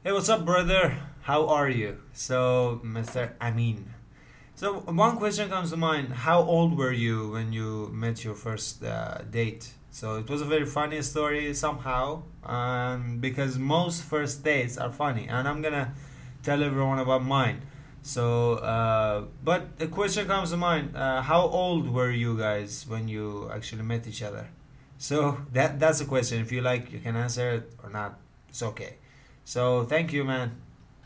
Hey, what's up, brother? How are you? So, Mr. Amin. So, one question comes to mind. How old were you when you met your first date? So, it was a very funny story somehow, because most first dates are funny, and I'm gonna tell everyone about mine. So, but the question comes to mind. How old were you guys when you actually met each other? So, that's a question. If you like, you can answer it or not. It's okay. So, thank you, man.